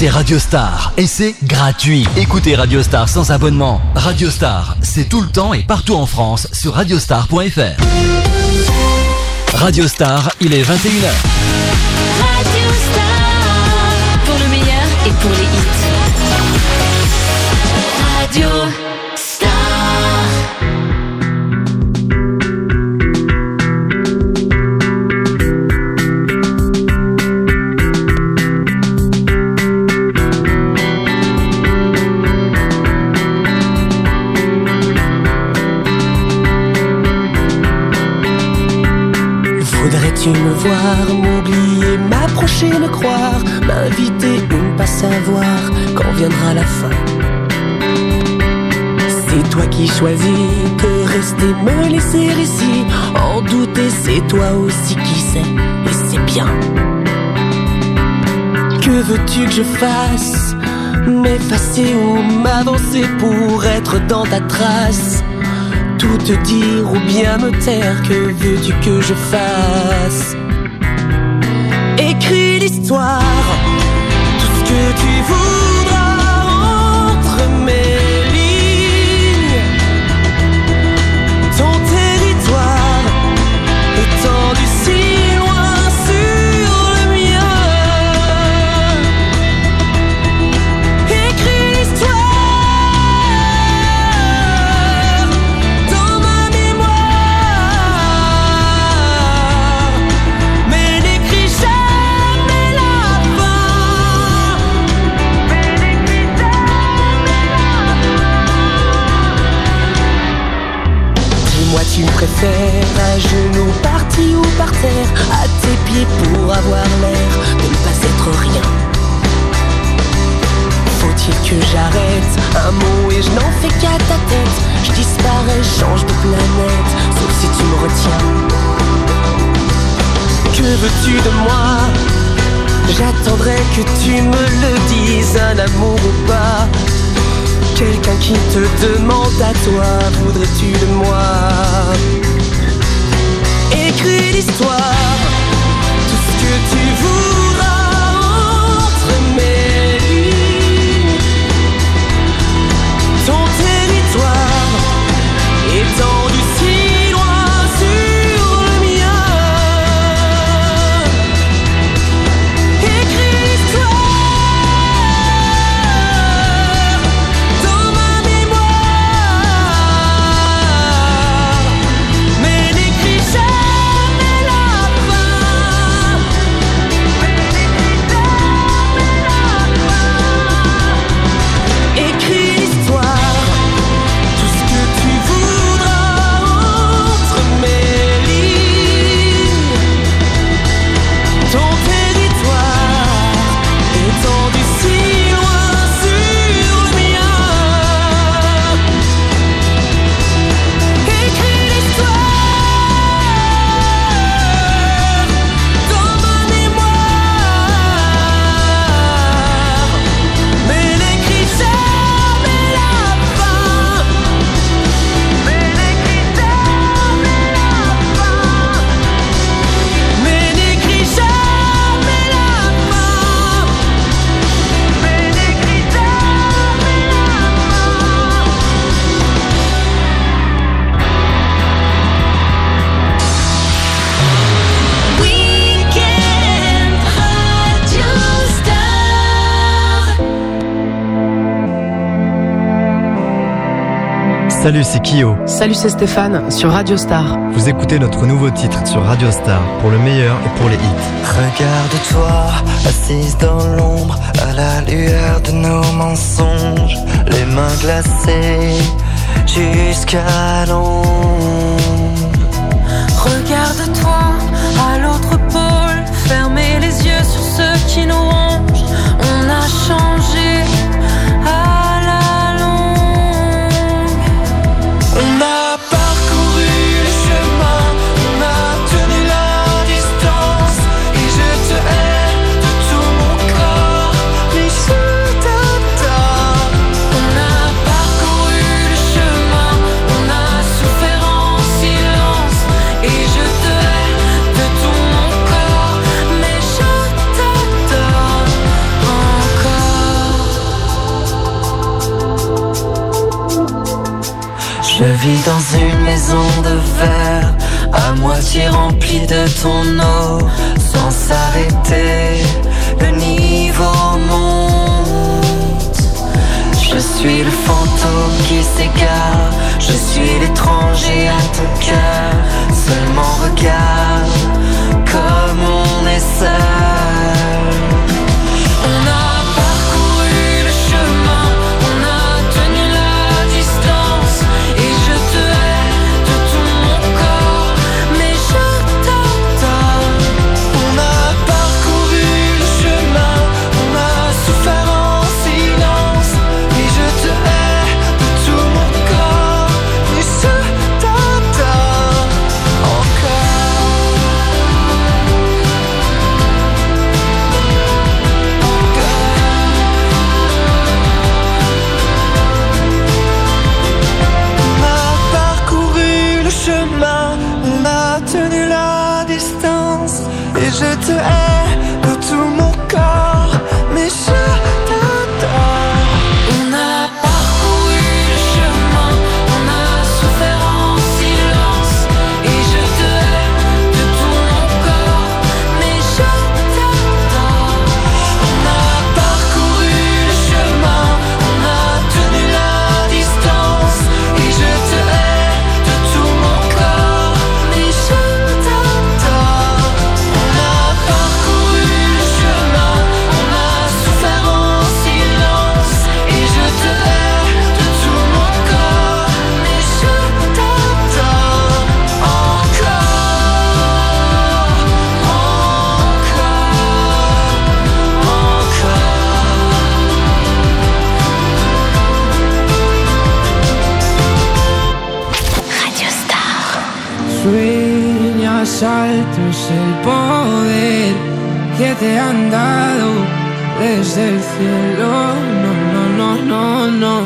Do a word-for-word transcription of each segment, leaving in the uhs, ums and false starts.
c'est Radio Star et c'est gratuit. Écoutez Radio Star sans abonnement. Radio Star, c'est tout le temps et partout en France sur radiostar point f r. Radio Star, il est vingt et une heures. Radio Star, pour le meilleur et pour les hits. Radio Star. Voudrais-tu me voir, m'oublier, m'approcher, me croire, m'inviter ou ne pas savoir quand viendra la fin? C'est toi qui choisis de rester, me laisser ici, en douter, c'est toi aussi qui sais, et c'est bien. Que veux-tu que je fasse? M'effacer ou m'avancer pour être dans ta trace? Tout te dire ou bien me taire, que veux-tu que je fasse? Écris l'histoire, tout ce que tu voudras entre mes lignes. Ton territoire étendu si loin sur le mien. Écris l'histoire dans ma mémoire, mais n'écris jamais la fin. Mais n'écris jamais la fin. Dis-moi, tu me préfères à genoux, parti ou par terre, à tes pieds pour avoir l'air de ne pas être rien? Faut-il que j'arrête un mot et je n'en fais qu'à ta tête? Je disparais, change de planète, sauf si tu me retiens. Que veux-tu de moi? J'attendrai que tu me le dises, un amour ou pas. Quelqu'un qui te demande à toi, voudrais-tu de moi? Écris l'histoire, tout ce que tu voudras entre mes lignes. Ton territoire étendu si loin sur le mien. Écris l'histoire dans ma mémoire, mais n'écris jamais la fin. Mais n'écris jamais la fin. Écris l'histoire, tout ce que tu voudras entre mes lignes. Ton territoire étendu si loin sur le mien. Écris l'histoire dans ma mémoire, mais n'écris jamais la fin. Mais n'écris jamais la fin. Mais n'écris jamais la fin. Mais n'écris jamais la fin. Weekend Radio Star. Salut, c'est Kyo. Salut, c'est Stéphane sur Radio Star. Vous écoutez notre nouveau titre sur Radio Star pour le meilleur et pour les hits. Regarde-toi, assise dans l'ombre, à la lueur de nos mensonges, les mains glacées jusqu'à l'ombre. Regarde-toi à l'autre pôle, fermez les yeux sur ceux qui nous rongent. On a changé à la longue. On a parcouru le chemin, on a tenu la distance, et je te hais de tout mon corps, mais je t'adore. On a parcouru le chemin, on a souffert en silence, et je te hais de tout mon Je vis dans une maison de verre, à moitié remplie de ton eau, sans s'arrêter, le niveau monte. Je suis le fantôme qui s'égare, je suis l'étranger à ton cœur. Seulement regarde comme on est seul. On a parcouru le chemin, on a tenu la distance, et je te hais de tout mon corps, mais je t'adore. On a parcouru le chemin, on a souffert en silence, et je te hais de tout mon corps, mais je t'adore encore. On a parcouru le chemin, on a tenu la distance, et je te hais de tout mon corps, mais je t'adore. On a parcouru le chemin, on a souffert en silence, et je te hais de tout mon corps, mais je t'adore. On a parcouru le chemin, on a tenu la distance, et je te hais de tout mon corps, mais je t'adore. On a parcouru le chemin, on a souffert en silence, et je te hais de tout mon corps, mais je t'adore encore, Radio Star. Sueñas alto es el poder que te han dado desde el cielo. No, no, no, no, no.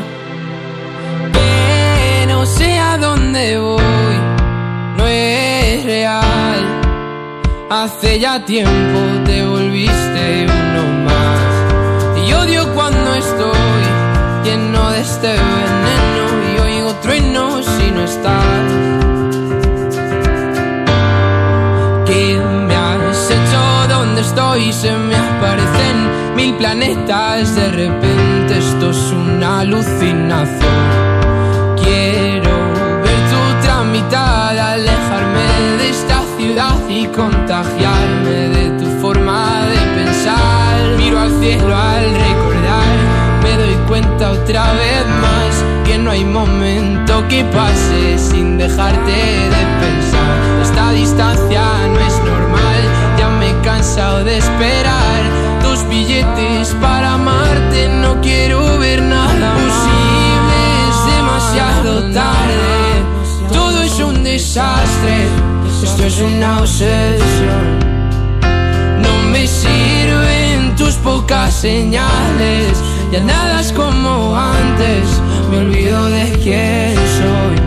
Que no sé a dónde voy, no es real. Hace ya tiempo te volviste uno más. Y odio cuando estoy lleno de este veneno y oigo truenos si no estás. ¿Qué me has hecho? ¿Dónde estoy? Se me aparecen mil planetas. De repente esto es una alucinación. Quiero ver tu tramitada, alejarme de esta ciudad y contagiarme de tu forma de pensar. Miro al cielo al recordar, me doy cuenta otra vez más que no hay momento que pase sin dejarte de pensar. Esta distancia no es normal, ya me he cansado de esperar tus billetes para amarte. No quiero ver nada posible, es demasiado tarde. Todo es un desastre, esto es una obsesión. No me sirven tus pocas señales, ya nada es como antes, me olvido de quién soy.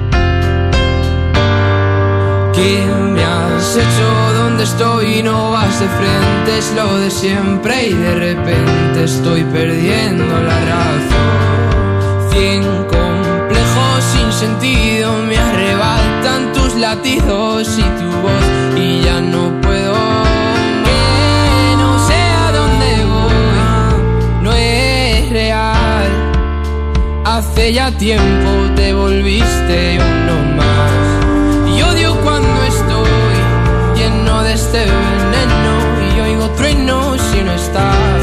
¿Qué me has hecho? ¿Dónde estoy? No vas de frente, es lo de siempre y de repente estoy perdiendo la razón. Cien complejos sin sentido me arrebatan tus latidos y tu voz y ya no puedo. Que no sé a dónde voy, no es real. Hace ya tiempo te volviste uno más. Y odio cuando estoy lleno de este veneno y oigo truenos si no estás.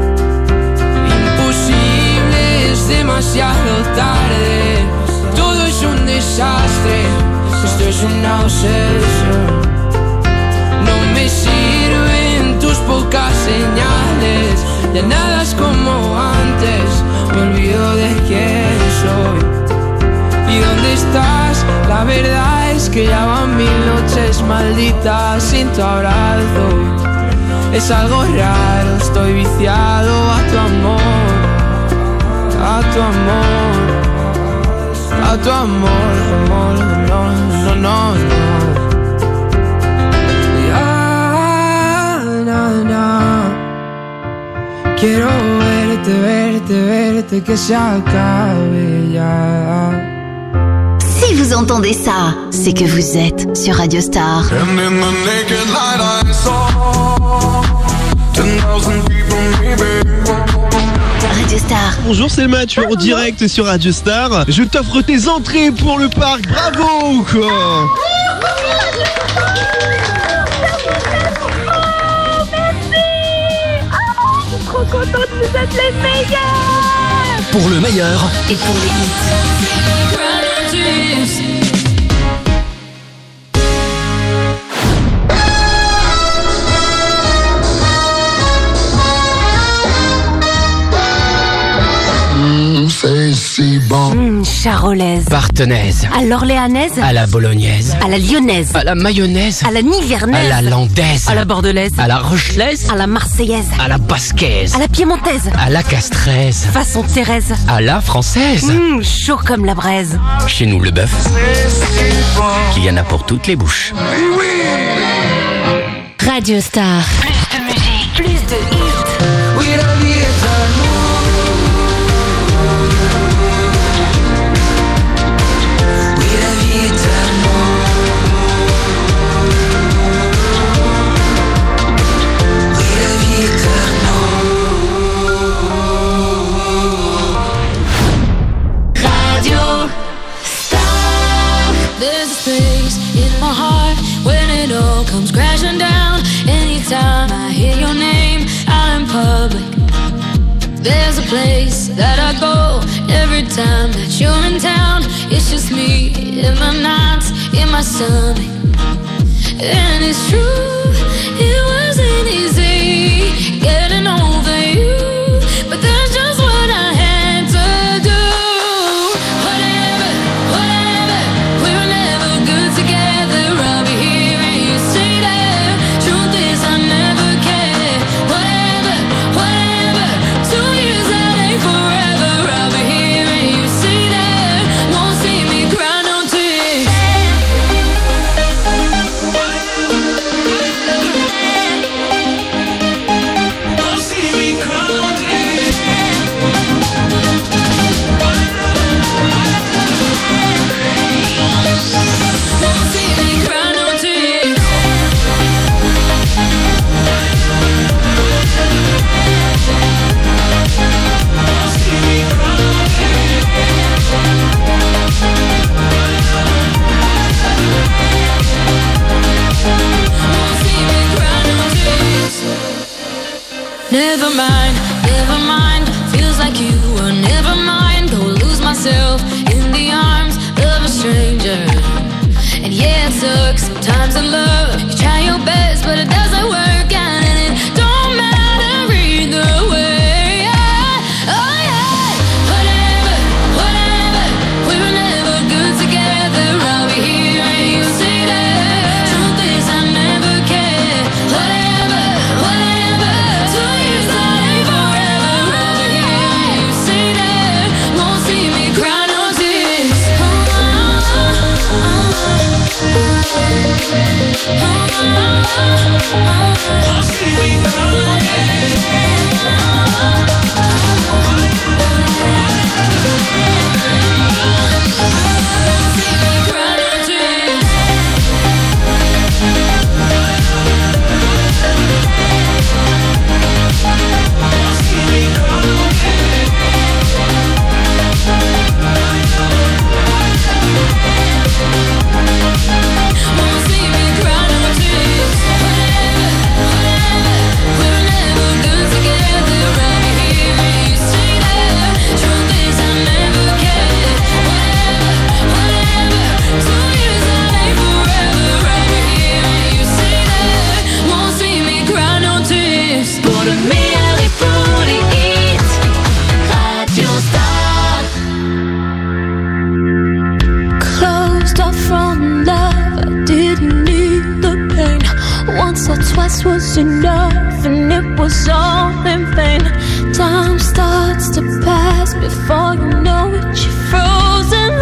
Imposible, es demasiado tarde. Todo es un desastre, esto es una obsesión. No me sirven tus pocas señales, ya nada es como antes, me olvido de quién soy. ¿Y dónde estás? La verdad es que ya van mil noches malditas sin tu abrazo. Es algo raro, estoy viciado a tu amor, a tu amor, a tu amor, amor, no, no, no, no. Ya, na, na. Quiero verte, verte, verte, que se acabe ya. vous entendez ça, c'est que vous êtes sur Radio Star. Radio Star. Bonjour Selma, tu es en direct sur Radio Star. Je t'offre tes entrées pour le parc, bravo quoi. Trop contente, vous êtes les meilleurs. Pour le meilleur et pour les hits. Mmh, c'est si bon. Mmh, charolaise. Partenaise. À l'orléanaise. À la bolognaise. À la lyonnaise. À la mayonnaise. À la nivernaise. À la landaise. À la bordelaise. À la rochelaise. À la marseillaise. À la basquaise. À la piémontaise. À la castraise. Façon Thérèse. À la française. Mmh, chaud comme la braise. Chez nous, le bœuf, qu'il y en a pour toutes les bouches. Radio Star. Plus de musique, plus de hits. Oui, la vie est à nous. Oui, la vie est à nous. Oui, la vie est à nous. Radio Star. There's a space in my heart when it all comes crashing down. Anytime I hear your name out in public, there's a place that I go every time that you're in town. It's just me in my nights, in my stomach. And it's true, it wasn't easy getting over you, but that's just what I had to do. Whatever, whatever, we were never good together. I'll be here and you stay there. Truth is I never cared. Whatever, whatever, two years that ain't forever. I'll be here and you stay there. Won't see me cry no tears. Won't see me cry no tears. Won't see me cry no tears. Won't see me cry no Won't see me cry no tears. Never mind, never mind. Feels like you were never mind. Go lose myself in the arms of a stranger. And yeah, it sucks sometimes in love. You try your best, but it doesn't work out, and it don't matter either way. Oh yeah, whatever, whatever. We were never good together. I'll be here and you stay there. Truth is I never cared. Whatever, whatever. Two years that ain't forever. I'll be here and you stay there. Won't see me cry no tears. Oh, oh, Won't see me cry no Pour le meilleur et pour les hits. Radio Star. closed off from love. I didn't need the pain. Once or twice was enough, and it was all in vain. Time starts to pass before you know it, you're frozen.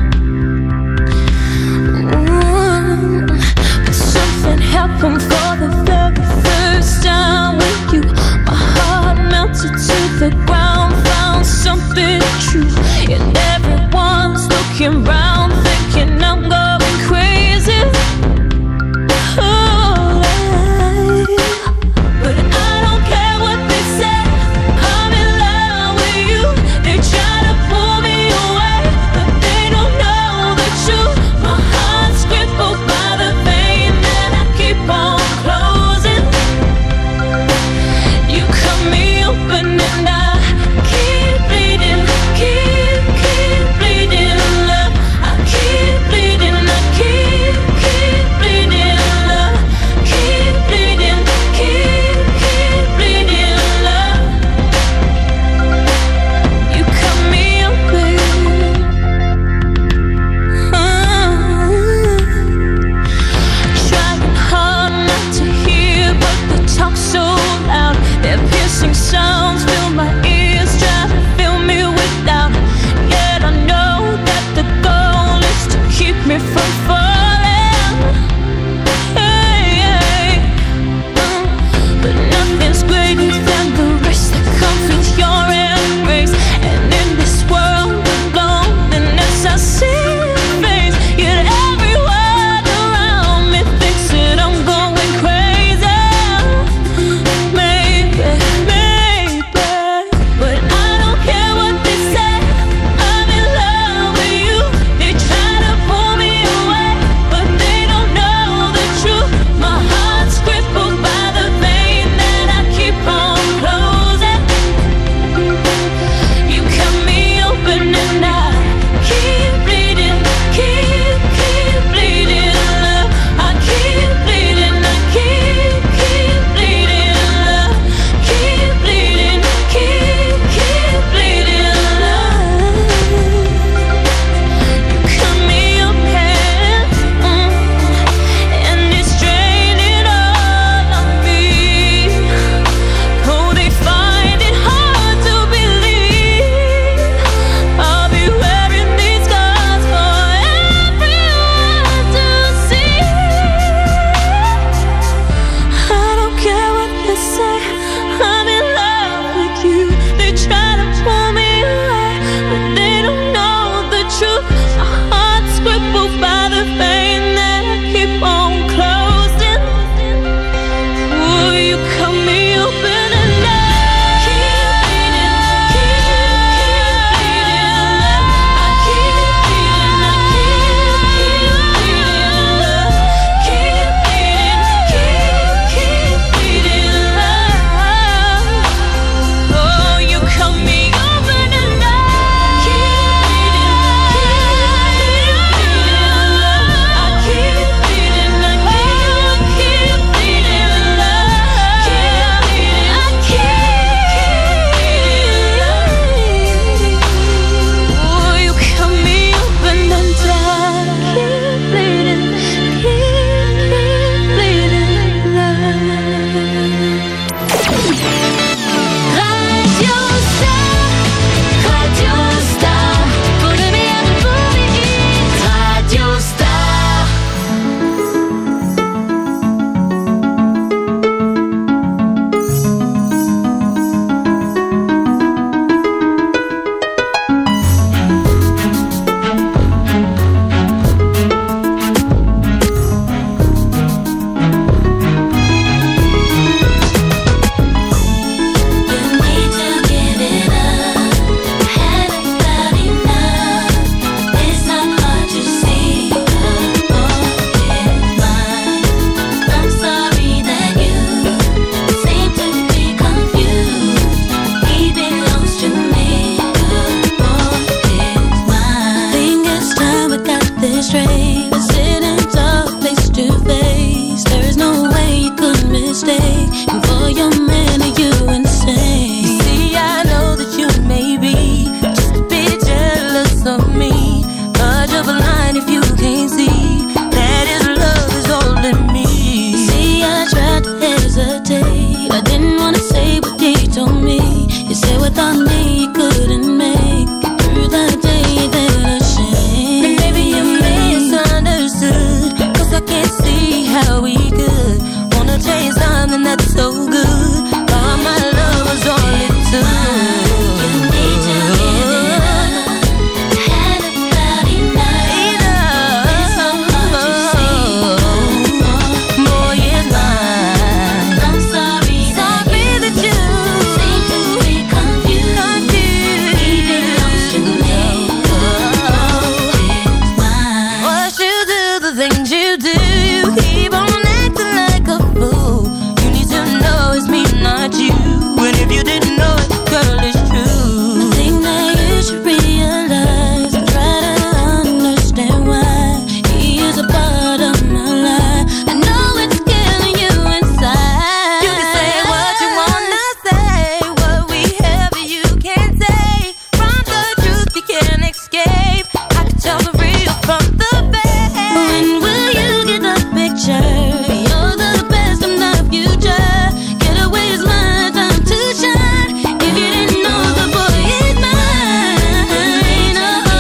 Mm. But something happened for the very first time with you. My heart melted to the ground, found something true, and everyone's looking round thinking day. I didn't wanna say what they told me. You said without me you couldn't make it through the day that I shame. And maybe you misunderstood, cause I can't see how we could wanna tell you something that's so good. All my love was all it took. You need to give it up. Had about enough. It's so hard to see. Boy, it's mine. I'm sorry, sorry that you seem to be confused. Confused. He belongs to me. Oh, it's mine. What you do, the things you do, you keep on acting like a fool. You need to know it's me, not you. And if you didn't know it, girl, it's true. I think that you should realize and try to understand why he is a part of my life. I know it's killing you inside. You can say what you wanna say, what we have you can't say. From the truth you can't escape. I can tell the real from the fake. When will you get the picture? You're the best of the future. Get away is my time to shine. If you didn't know, the boy is mine. Oh,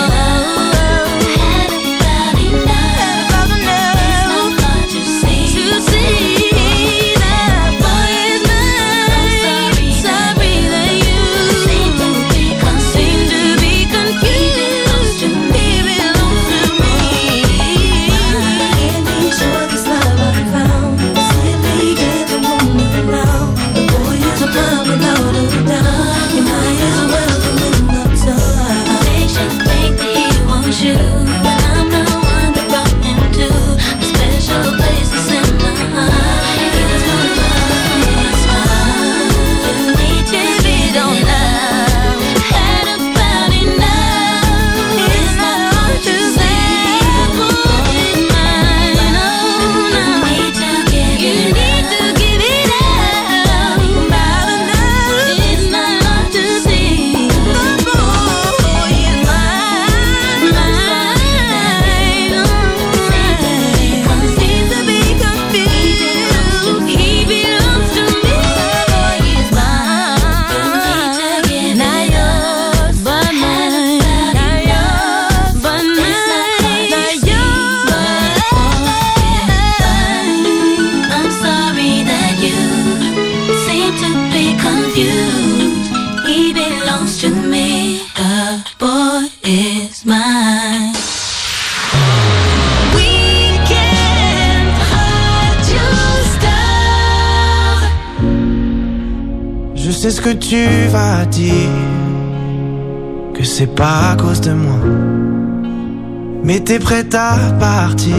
had about enough. About enough. It's not hard to see. To see that boy is mine. Sorry that you seem to be confused. Seem to be confused. He belongs to me. Can't be sure this love I found. Simply get the moment now. The boy is a man without a doubt. You might as well come in the time. Patience think that he wants you, but I'm the one that brought him to a special place that's in my heart. He was gonna love us fine. You need to be don't love. Had about enough. It's not hard to say. The boy is mine. Oh, no. You need to give it up. About enough. It's not hard to see. The boy is mine. Mine. Seems to be confused. He belongs to me. The boy is mine. Not yours, but mine. Not yours, but mine. Not yours. I'm sorry that you seem to be confused. He belongs to me. The boy is mine. Weekend Radio Star. Je sais ce que tu vas dire, que c'est pas à cause de moi. Mais t'es prête à partir,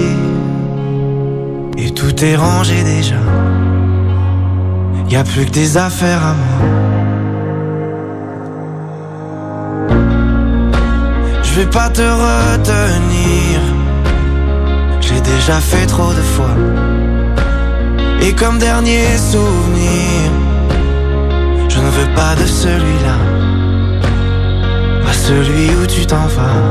et tout est rangé déjà. Y a plus que des affaires à moi. Je vais pas te retenir, j'ai déjà fait trop de fois. Et comme dernier souvenir, je ne veux pas de celui-là, pas celui où tu t'en vas.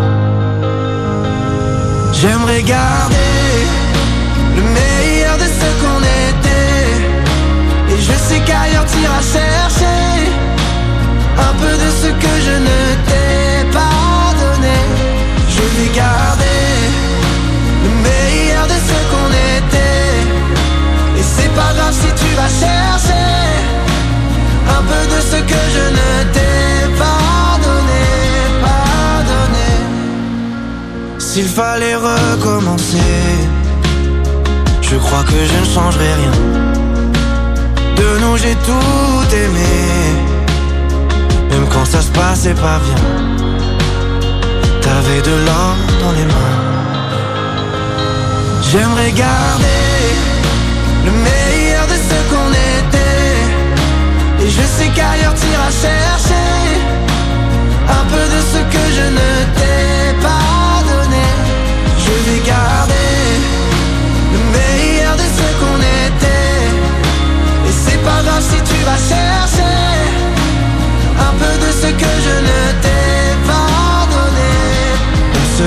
J'aimerais garder le meilleur de ce qu'on était, et je sais qu'ailleurs t'iras chercher un peu de ce que je ne t'ai pas donné. Je vais garder le meilleur de ce qu'on était, et c'est pas grave si tu vas chercher un peu de ce que je ne t'ai pas donné, pas donné. S'il fallait recommencer, je crois que je ne changerai rien. De nous j'ai tout aimé, même quand ça se passait pas bien. T'avais de l'or dans les mains. J'aimerais garder le meilleur de ce qu'on était, et je sais qu'ailleurs t'iras chercher un peu de ce que je ne t'ai pas donné. Je vais garder le meilleur de ce qu'on était, et c'est pas grave si tu vas chercher un peu de ce que je ne t'ai pas donné. On se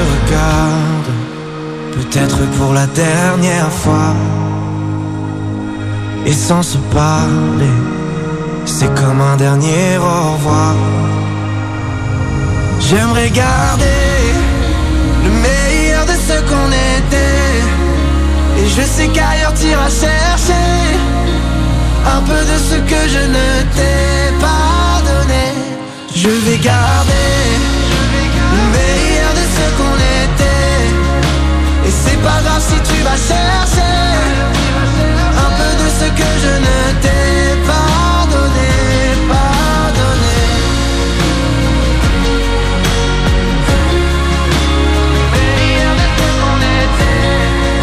regarde, peut-être pour la dernière fois, et sans se parler, c'est comme un dernier au revoir. J'aimerais garder le meilleur de ce qu'on était, et je sais qu'ailleurs t'iras chercher un peu de ce que je ne t'ai pas donné. Je vais garder le meilleur de ce qu'on était, et c'est pas grave si tu vas chercher un peu de ce que je ne t'ai pas donné, pas donné. Meilleur de ce qu'on était,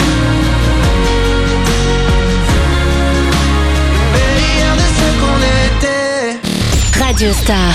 meilleur de ce qu'on était. Radio Star.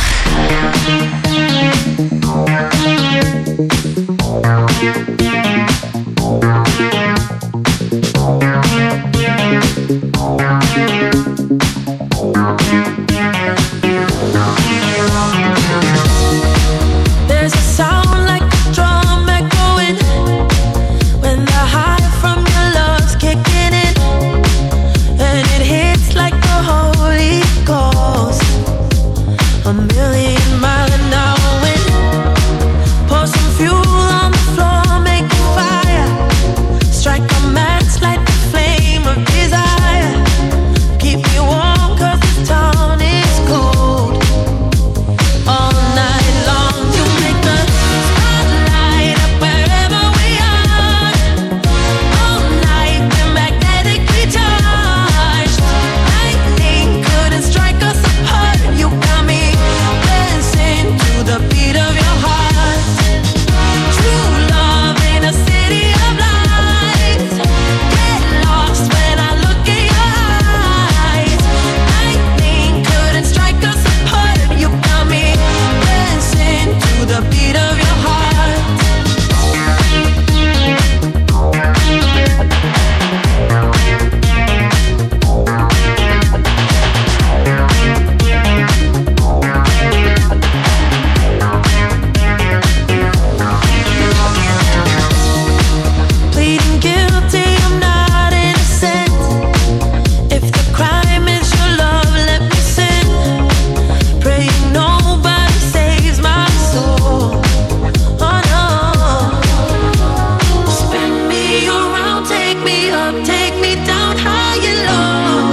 There's a sound like a drum echoing when the high from your love's kicking in, and it hits like the Holy Ghost. A million mile an hour wind. Pour some fuel on the floor, make a fire. Strike a match, light the flame of desire. Keep me warm 'cause the town is cold. All night long you make the spotlight up wherever we are. All night we're magnetically charged. Lightning couldn't strike us apart. You got me dancing to the beat of your heart. True love in a city of lights. Get lost when I look in your eyes. Lightning couldn't strike us apart. You got me dancing to the beat of your heart. Pleading guilty, I'm not innocent. If the crime is your love, let me sin. Praying nobody saves my soul. Oh no. Spin me around, take me up, take me down high and low.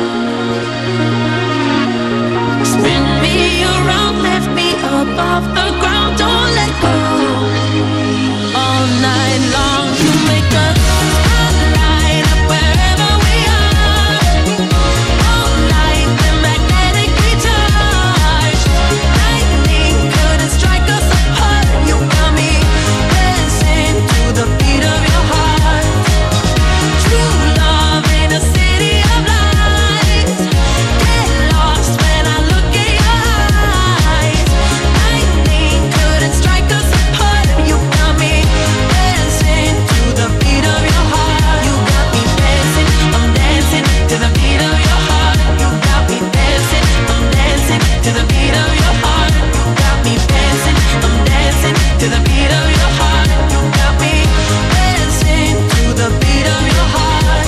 Spin me around, lift me up off the ground, don't let go. All night long you make the spotlight up wherever we are. All night we're magnetically charged. Lightning couldn't strike us apart. You got me dancing to the beat of your heart. True love in a city of lights. Get lost when I look in your eyes. Lightning couldn't strike us apart. You got me dancing to the beat of your heart. You got me dancing, I'm dancing to the beat of your heart. You got me dancing, I'm dancing to the beat of your heart. You got me dancing, I'm dancing to the beat of your heart. You got me dancing to the beat of your heart.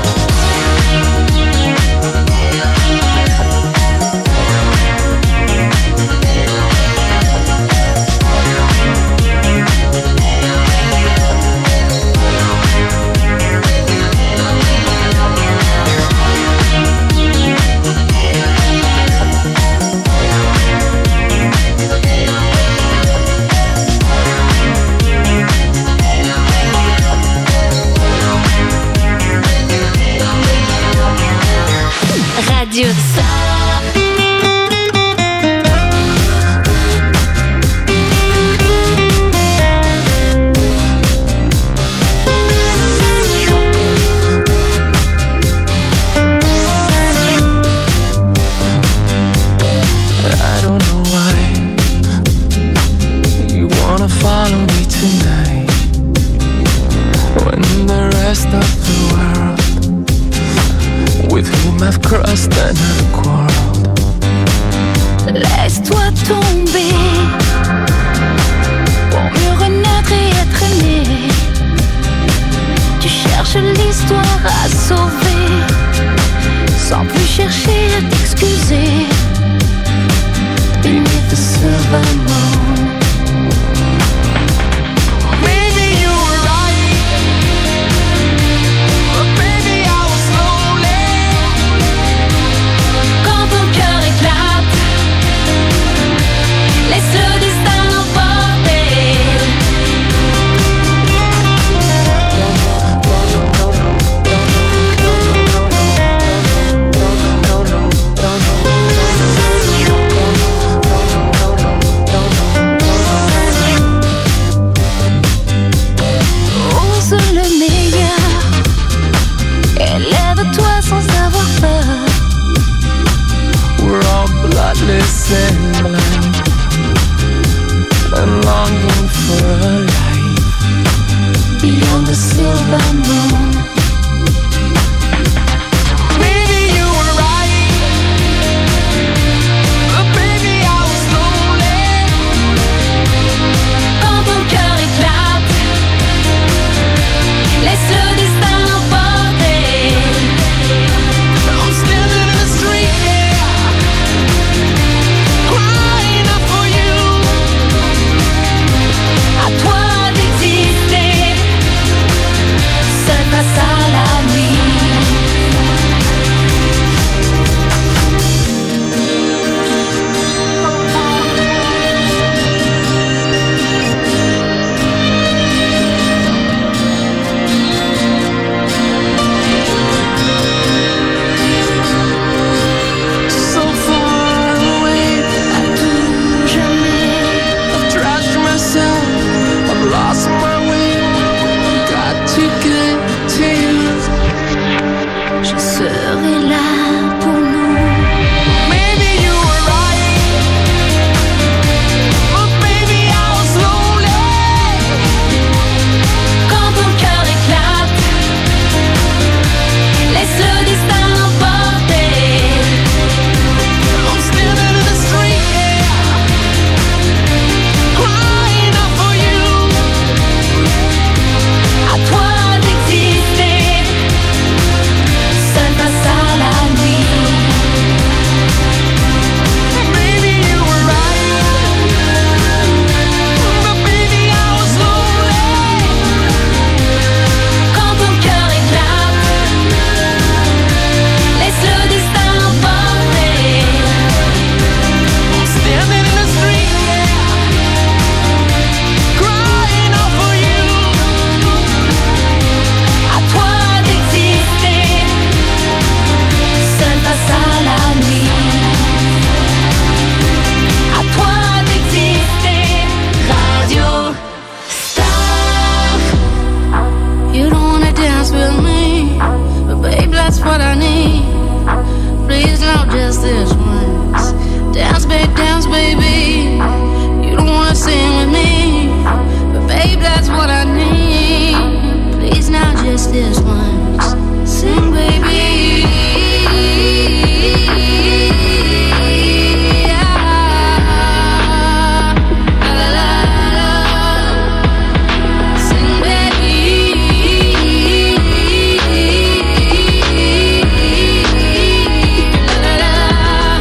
Radio Star. I don't know why you wanna follow me tonight, when the rest of the world with whom I've crossed another quarrel. Laisse-toi tomber pour mieux renaître et être aimé. Tu cherches l'histoire à sauver, sans plus chercher à t'excuser. Beneath the silver moon. Maybe you were right, but baby I was lonely. Quand ton cœur éclate, laisse le destin l'emporter. Ose le meilleur, élève-toi sans avoir peur. We're all bloodless and blind, and longing for a life Beyond the silver moon. Maybe you were right, but baby I was lonely. Quand ton cœur éclate, laisse le destin l'emporter. I'm standing in the street, yeah, crying out for you. À toi d'exister, seul face à la nuit. so far away. À tout jamais, I've trashed myself, I've lost my way. Got to get to you. je serai là pour nous. Maybe you were right, but baby I was lonely. Quand ton cœur éclate, laisse le destin l'emporter. I'm standing in the street, yeah, crying out for you. À toi d'exister, seul face à la nuit. Maybe you were right, but baby I was lonely. Quand ton cœur éclate, laisse le destin l'emporter. I'm standing in the street, yeah, crying out for you. À toi d'exister, seul face à la nuit. À toi d'exister, Radio Star. You don't wanna dance with me, but babe, that's what I need. Please, not just this once. Dance, babe, dance, baby. You don't wanna sing with me, but babe, that's what I need. Please, not just this once. Sing, baby. La, la, la, la. Sing, baby. La, la, la.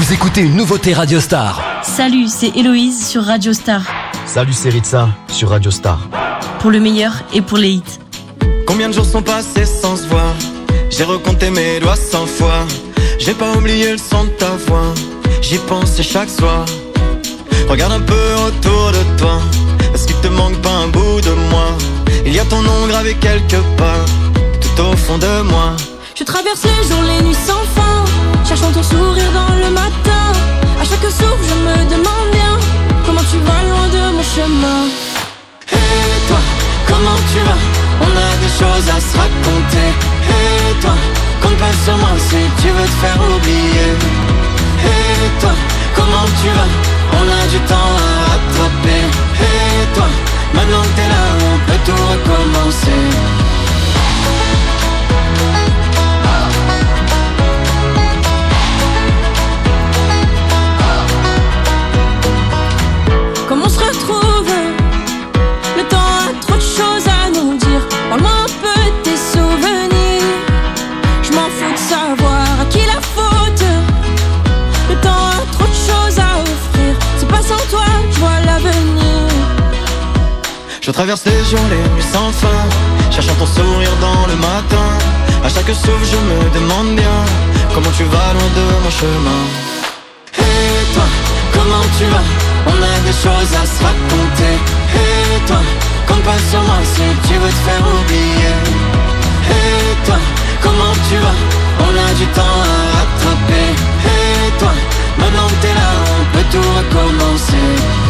Vous écoutez une nouveauté Radio Star. Salut, c'est Héloïse sur Radio Star. Salut, c'est Ritza sur Radio Star. Pour le meilleur et pour les hits. Combien de jours sont passés sans se voir? J'ai recompté mes doigts cent fois. J'ai pas oublié le son de ta voix. J'y pense chaque soir. Regarde un peu autour de toi. Est-ce qu'il te manque pas un bout de moi? Il y a ton nom gravé quelque part, tout au fond de moi. Je traverse les jours, les nuits sans fin, cherchant ton sourire dans le matin. À chaque souffle, je me demande bien comment tu vas loin de mon chemin. Et toi, comment tu vas? On a des choses à se raconter. Et toi, compte pas sur moi si tu veux te faire oublier. Et toi, comment tu vas? On a du temps à rattraper. Et toi, maintenant que t'es là, on peut tout recommencer. Comment on se retrouve? Le temps a trop de choses à nous dire. Parle-moi un peu de tes souvenirs. Je m'en fous de savoir à qui la faute. Le temps a trop de choses à offrir. C'est pas sans toi que je vois l'avenir. Je traverse les jours, les nuits sans fin, cherchant ton sourire dans le matin. À chaque souffle je me demande bien comment tu vas loin de mon chemin. Et toi, comment tu vas? On a des choses à se raconter. Et toi, compte pas sur moi si tu veux te faire oublier. Et toi, comment tu vas? On a du temps à rattraper. Et toi, maintenant que t'es là, on peut tout recommencer.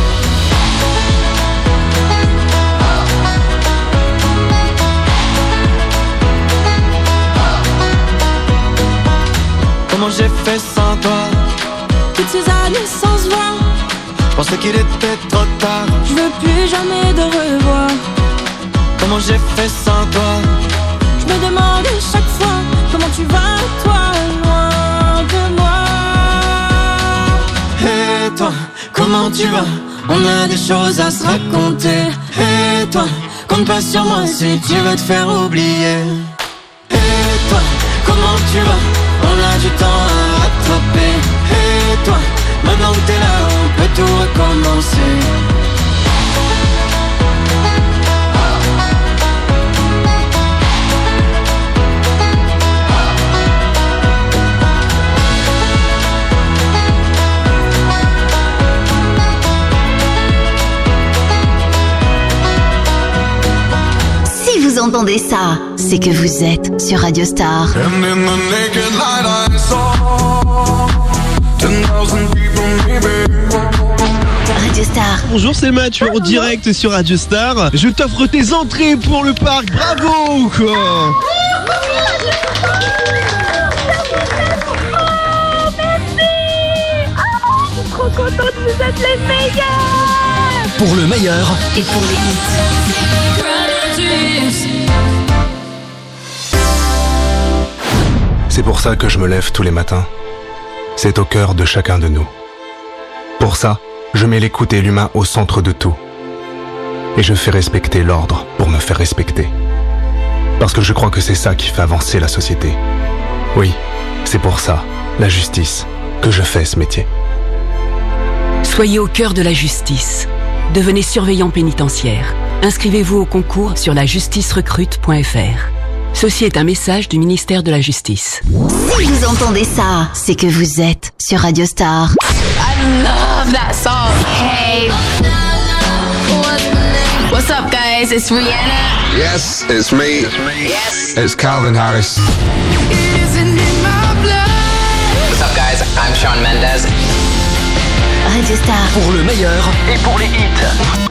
Comment j'ai fait sans toi? Toutes ces années sans se voir. Je pensais qu'il était trop tard. Je veux plus jamais de revoir. Comment j'ai fait sans toi? Je me demande chaque fois comment tu vas, toi, loin de moi. Et toi, comment tu vas? On a des choses à se raconter. Et toi, compte pas sur moi si tu veux te faire oublier. Et toi, comment tu vas? On a du temps à rattraper. Et toi, maintenant que t'es là, on peut tout recommencer. Si vous entendez ça, c'est que vous êtes sur Radio Star. Radio Star. Bonjour, c'est le match en direct sur Radio Star. Je t'offre tes entrées pour le parc. Bravo quoi. Trop contente, vous êtes les meilleurs. Pour le meilleur et pour les hits. C'est pour ça que je me lève tous les matins. C'est au cœur de chacun de nous. Pour ça, je mets l'écoute et l'humain au centre de tout. Et je fais respecter l'ordre pour me faire respecter. Parce que je crois que c'est ça qui fait avancer la société. Oui, c'est pour ça, la justice, que je fais ce métier. Soyez au cœur de la justice. Devenez surveillant pénitentiaire. Inscrivez-vous au concours sur la justice recrute point f r. Ceci est un message du ministère de la Justice. Si vous entendez ça, c'est que vous êtes sur Radio Star. I love that song. Hey. What's up, guys? It's Rihanna. Yes, it's me. Yes. It's Calvin Harris. What's up, guys? I'm Shawn Mendes. Radio Star. Pour le meilleur et pour les hits.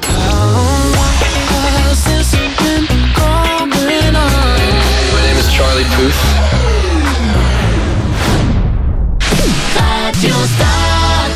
My name is Charlie Puth. Radio Star.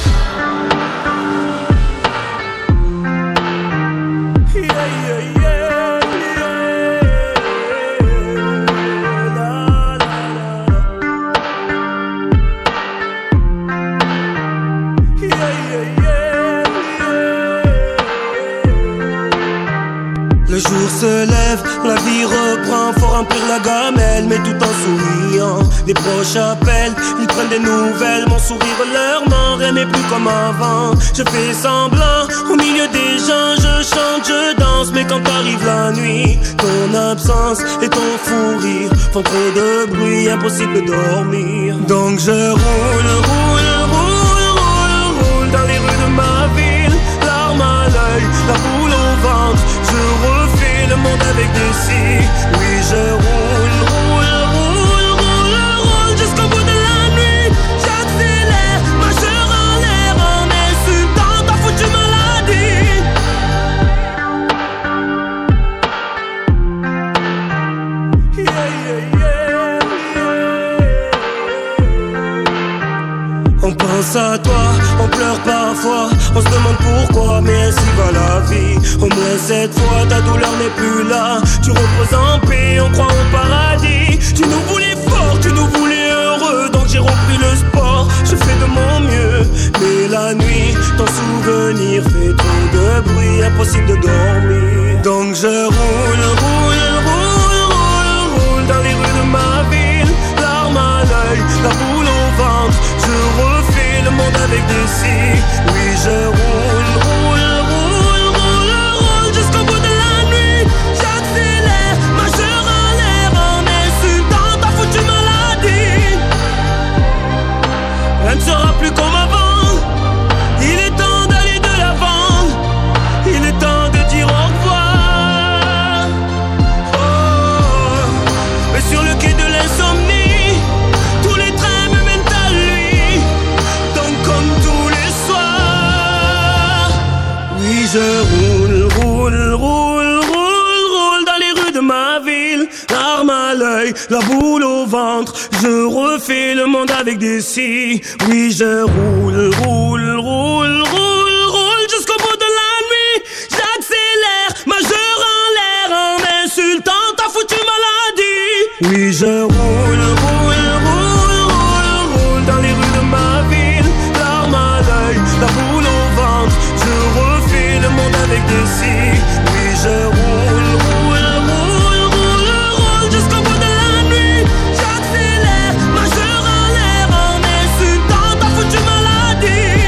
Le Le jour se lève, la vie reprend, faut remplir la gamelle, mais tout en souriant. Les proches appellent, ils prennent des nouvelles, mon sourire leur ment, rien n'est plus comme avant. Je fais semblant, au milieu des gens, je chante, je danse, mais quand arrive la nuit, ton absence et ton fou rire font trop de bruit, impossible de dormir. Donc je roule, roule, roule, roule, roule dans les rues de ma ville, larmes à l'œil, la boule au ventre, je refais le monde avec des si. Oui, je roule, roule, roule, roule, roule jusqu'au bout de la nuit. J'accélère, majeur en l'air, en insultant ta foutue maladie. Yeah, yeah, yeah, yeah. On pense à toi, on pleure parfois, on se demande pourquoi, mais ainsi va la vie. Au moins cette fois ta douleur n'est plus là, tu reposes en paix, on croit au paradis. Tu nous voulais fort, tu nous voulais heureux, donc j'ai repris le sport, je fais de mon mieux. Mais la nuit, ton souvenir fait trop de bruit, impossible de dormir. Donc je roule, roule, roule, roule, roule dans les rues de ma ville, larmes à l'œil, la boule au ventre, je refais le monde avec des si. Oui, je roule, roule, roule, roule, roule jusqu'au bout de la nuit. J'accélère, majeur en l'air, en insultant ta foutue maladie. Rien ne sera plus comme avant, il est temps d'aller de l'avant, il est temps de dire au revoir. Oh, mais sur le quai de l'insomnie, tous les trains me mènent à lui. Donc comme tous les soirs, oui je roule, roule, roule, roule, roule dans les rues de ma ville, larmes à l'œil, la boule au ventre, je refais le monde avec des si. Oui je roule, roule, roule, roule, roule jusqu'au bout de la nuit. J'accélère, majeur en l'air, en insultant ta foutue maladie. Oui je roule, roule, roule, roule, roule dans les rues de ma ville, larmes à l'œil, la boule au ventre, je refais le monde avec des si. Oui je roule, roule, roule, roule, roule jusqu'au bout de la nuit. J'accélère, majeur en l'air, en insultant ta foutue maladie.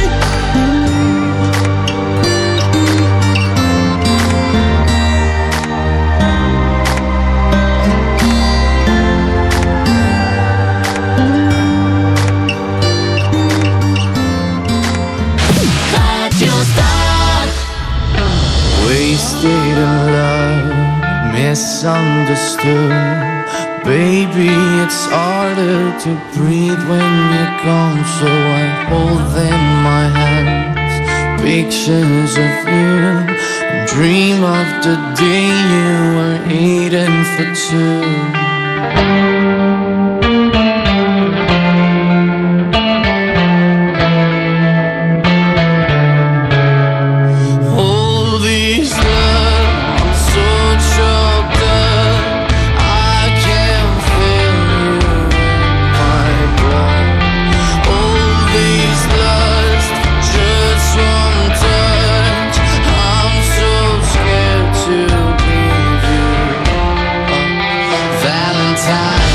Radio Star. Wasted in love, misunderstood. Baby, it's harder to breathe when you're gone, so I hold in my hands pictures of you and dream of the day you were eating for two. All these love, I'm so choked up, I can't feel you in my blood. All these lust, just one touch, I'm so scared to give you up. Valentine.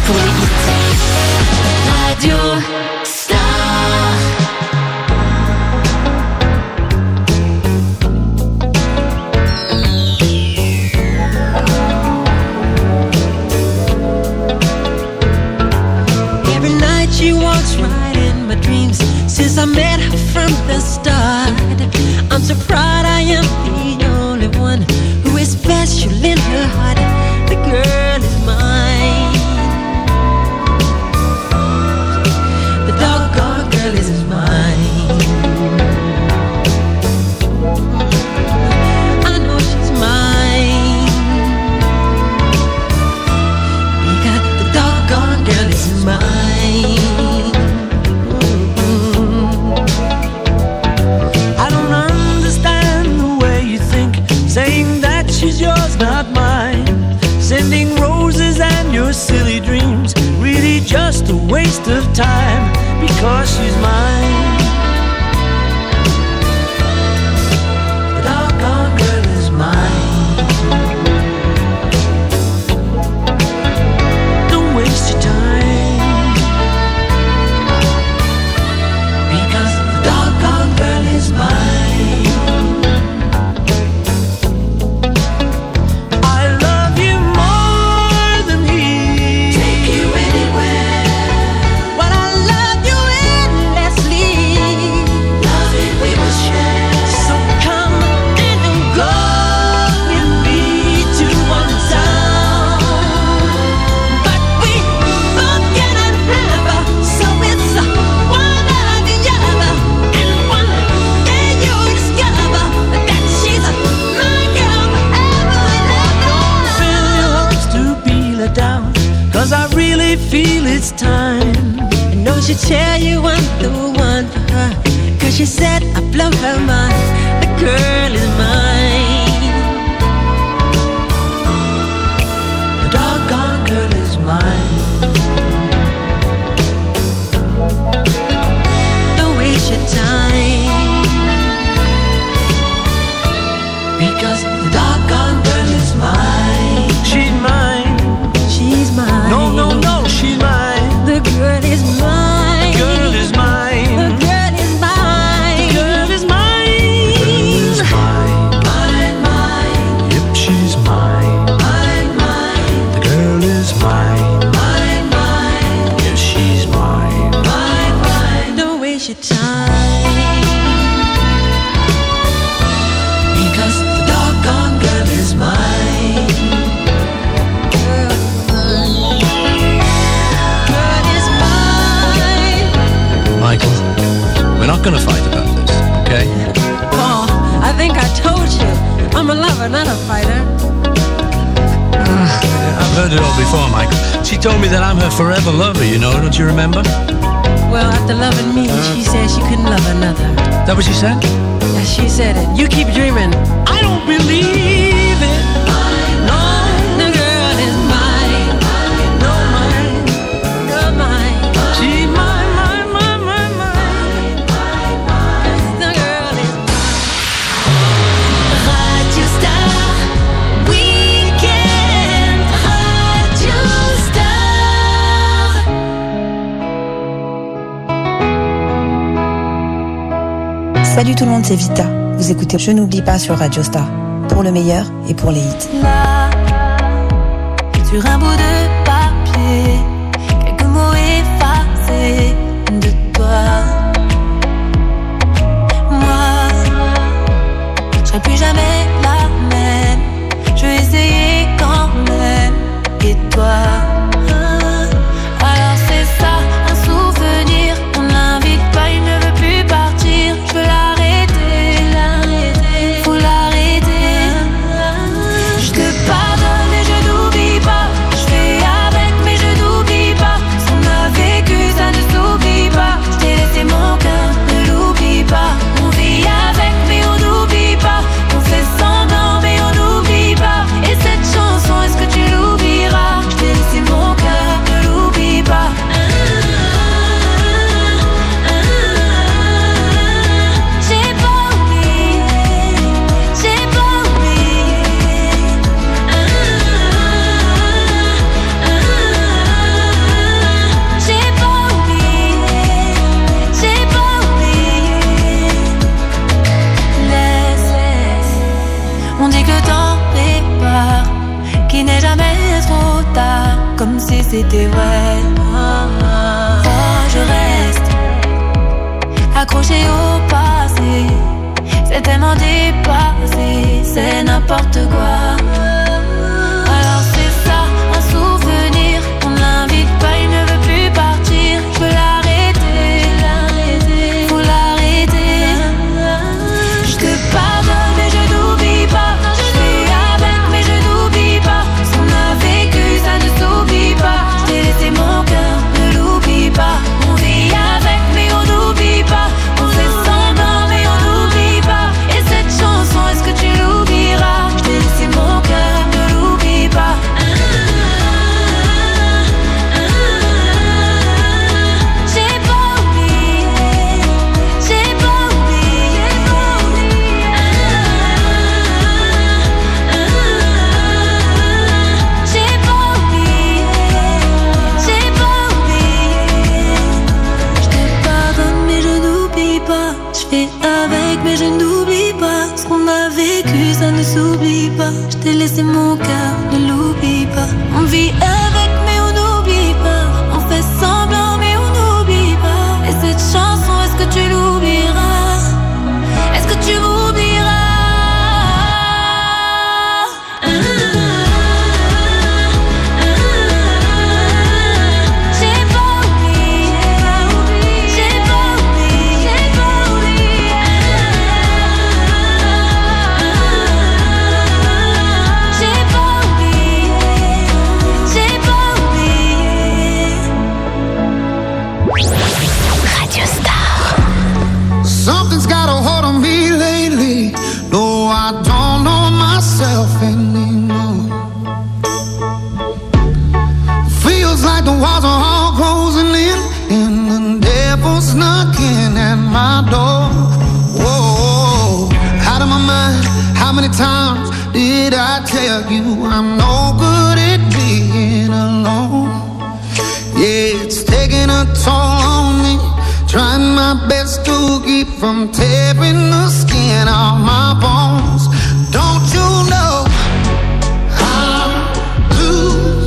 pour les hits. Radio Star. Every night she walks right in my dreams. Since I met her from the start, I'm so proud I am the only one who is special in her heart. The girl is mine. The doggone girl is mine. I know she's mine because the doggone girl is mine. Saying that she's yours, not mine. Sending roses and your silly dreams. Really just a waste of time because she's mine. The doggone girl is mine. Don't waste your time because the doggone girl is mine. Cause I really feel it's time. I know she tell you I'm the one for her, cause she said I blow her mind. The girl is mine. The doggone girl is mine. Don't waste your time because the doggone girl is mine. She's mine. She's mine. No, no, no, she's mine. The girl is mine. Girl is mine. The girl is mine. The girl is mine. The girl is mine. Mine, mine. Yep, she's mine. Mine, mine. The girl is mine. Mine, mine. Yes, she's mine. Mine, mine. Don't waste your time because the doggone girl is mine. Michael, we're not gonna fight about this, okay? Paul, I think I told you. I'm a lover, not a fighter. Uh, I've heard it all before, Michael. She told me that I'm her forever lover, you know, don't you remember? Well, after loving me, she said she couldn't love another. Is that what she said? Yeah, she said it. You keep dreaming. I don't believe it. No, the girl is mine. No, mine. You're mine. She's mine. Salut tout le monde, c'est Vita. Vous écoutez Je n'oublie pas sur Radio Star. Pour le meilleur et pour les hits. Là, sur un bout de papier, quelques mots effacés de toi. Moi, je serai plus jamais la même. Je vais essayer quand même. Et toi? Alors c'est ça, un souvenir. On l'invite pas, il ne veut plus partir. Je veux l'arrêter, l'arrêter, faut l'arrêter. Je te pardonne et je n'oublie pas. Je fais avec mais je n'oublie pas. Ce qu'on a vécu ça ne s'oublie pas. Je t'ai laissé mon cœur, ne l'oublie pas. On vit avec mais on n'oublie pas. On fait sans que t'en prépares, qu'il n'est jamais trop tard, comme si c'était vrai. Oh, je reste accroché au passé, c'est tellement dépassé, c'est n'importe quoi. Alors c'est ça, un souvenir, on l'invite pas, il ne veut plus partir. Je peux l'arrêter, l'arrêter, faut l'arrêter. Je te pardonne mais je n'oublie pas, je suis avec mais je n'oublie pas. Ce qu'on a vécu ça ne s'oublie pas. Je t'ai laissé mon cœur, ne l'oublie pas. On vit avec mais on n'oublie pas. On fait semblant mais on n'oublie pas. Et cette chanson, est-ce que tu l'oublieras? Je t'ai laissé mon cœur, ne l'oublie pas. J'ai pas oublié, j'ai pas oublié. J'ai pas oublié, j'ai pas oublié. Je te pardonne mais je n'oublie pas. Je fais avec mais je n'oublie pas. Ce qu'on a vécu ça ne s'oublie pas. Je t'ai laissé mon cœur, ne l'oublie pas. On vit avec mais on n'oublie pas. On fait semblant mais on n'oublie pas. Et cette chanson, est-ce que tu l'oublieras? Est-ce que tu m'oublieras? J'ai pas oublié, j'ai pas oublié, j'ai pas oublié. J'ai pas oublié, j'ai pas oublié. Radio Star. Something's got a hold on me lately. No, I don't know myself anymore. Feels like the walls are all closing in, and the devil's knocking at my door. Whoa, out of my mind. How many times did I tell you I'm no good at being alone? Yeah, it's taking a toll on me. Trying my best to keep from tearing the skin off my bones. Don't you know I lose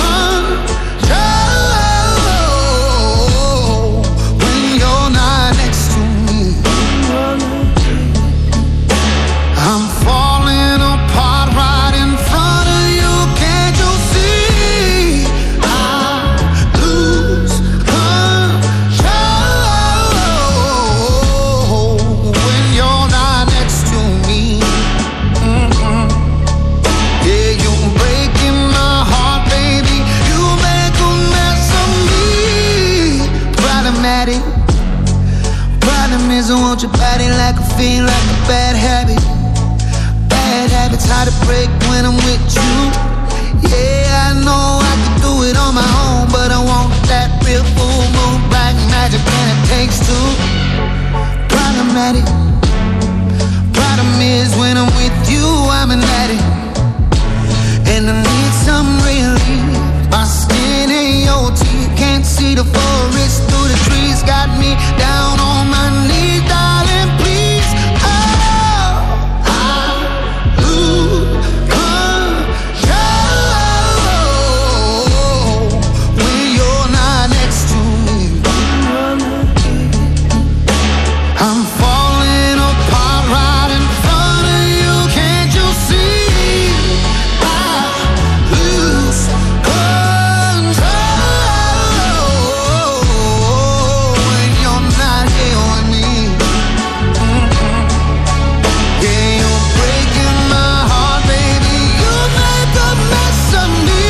control when you're not next to me? I'm falling apart right in front of you. Can't you see? I lose control when you're not next to me. Mm-mm. Yeah, you're breaking my heart, baby. You make a mess of me. Problematic. Problem is I want your body like I feel like a bad habit. Bad habits hard to break when I'm with you. Yeah, I know I can do it on my own, but I want that real full moon black magic and it takes two. Problematic. Problem is when I'm with you, I'm an addict, and I need some relief. My skin ain't your teeth, can't see the forest through the trees. Got me down on my knees, darling, please. Oh, I lose control when you're not next to me. I'm falling apart right in front of you. Can't you see? I lose control when you're not here with me. Mm-mm. Yeah, you're breaking my heart, baby. You make a mess of me.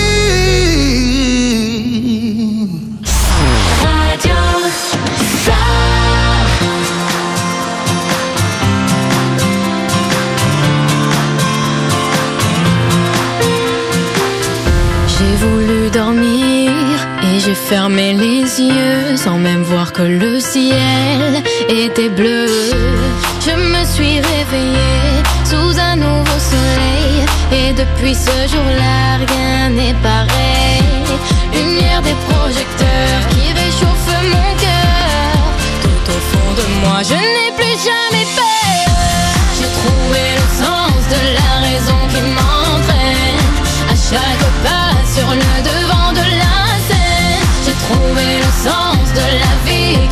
Radio Star. J'ai voulu dormir et j'ai fermé les yeux sans même voir que le ciel était bleu. Je me suis réveillée sous un nouveau soleil et depuis ce jour-là rien n'est pareil. Lumière des projecteurs qui réchauffe mon cœur. Tout au fond de moi je n'ai plus jamais peur. J'ai trouvé le sens de la raison.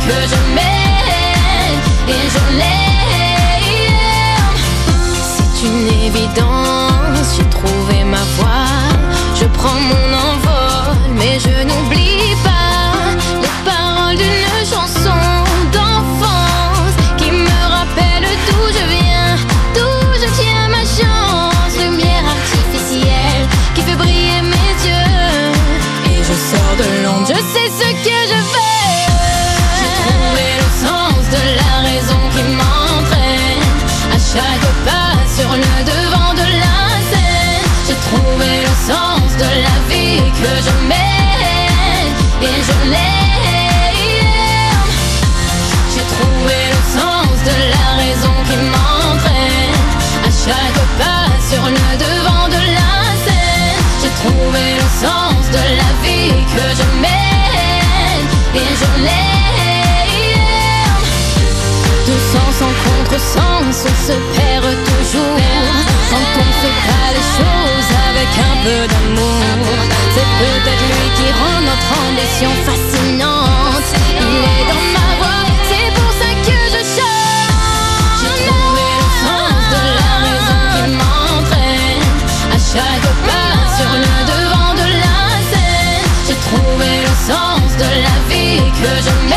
que je mène et je l'aime. C'est une évidence, j'ai trouvé ma voie. Je prends mon envol, mais je n'oublie pas les paroles d'une chanson d'enfance qui me rappelle d'où je viens, d'où je tiens ma chance. Lumière artificielle qui fait briller mes yeux, et je sors de l'ombre, je sais ce que je veux. J'ai trouvé le sens de la raison qui m'entraîne à chaque pas sur le devant de la scène. J'ai trouvé le sens de la vie que je mène et je l'aime. J'ai trouvé le sens de la raison qui m'entraîne à chaque pas sur le devant de la scène. J'ai trouvé le sens de la vie que je mène et je l'aime. Tout sens en contresens, on se perd toujours quand on fait pas les choses avec un peu d'amour. C'est peut-être lui qui rend notre ambition fascinante. Il est dans ma voix, c'est pour ça que je chante. J'ai trouvé le sens de la raison qui m'entraîne à chaque pas sur le devant de la scène. J'ai trouvé le sens de la vie que je mène